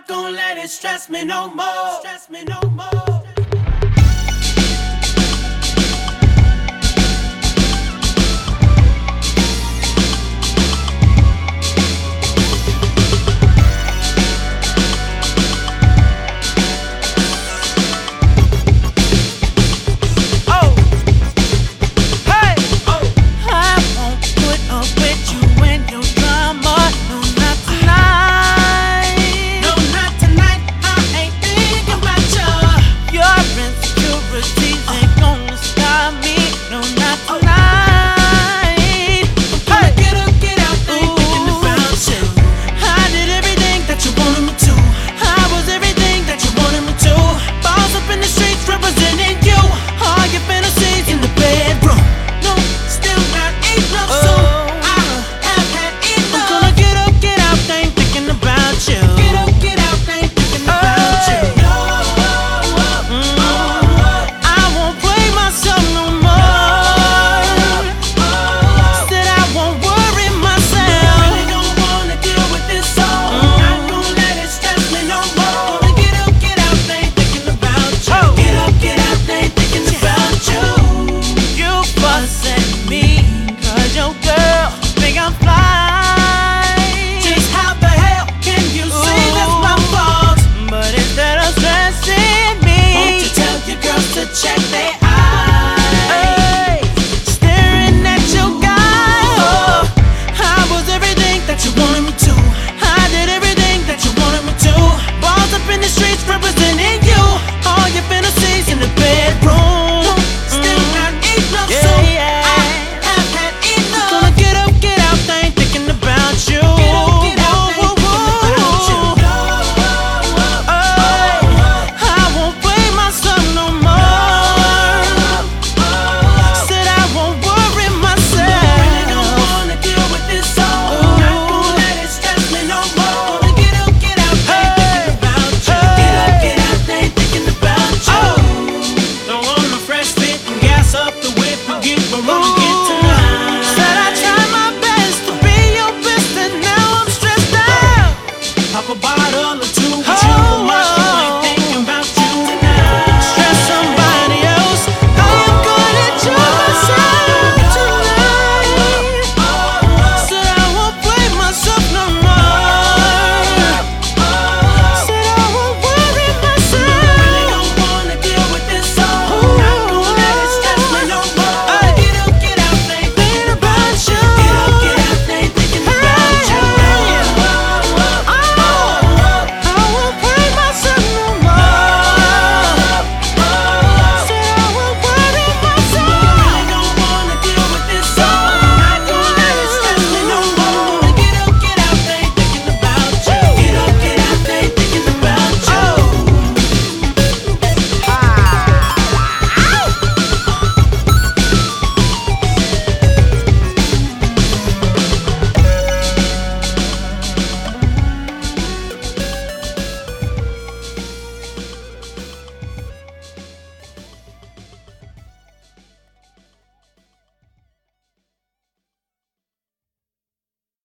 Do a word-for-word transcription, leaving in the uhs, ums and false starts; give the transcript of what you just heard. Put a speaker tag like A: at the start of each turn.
A: not gonna let it stress me no more. Stress me no more. Check their eyes, staring at your guy. Oh, I was everything that you wanted me to. I did everything that you wanted me to. Balls up in the streets representing you. All your fantasies in the bedroom. Still not enough, so I have had enough. Gonna get up, get out, I ain't thinking about you. Get up, get out, I ain't thinking about you. Oh, I won't play myself no more. Pop a bottle or two.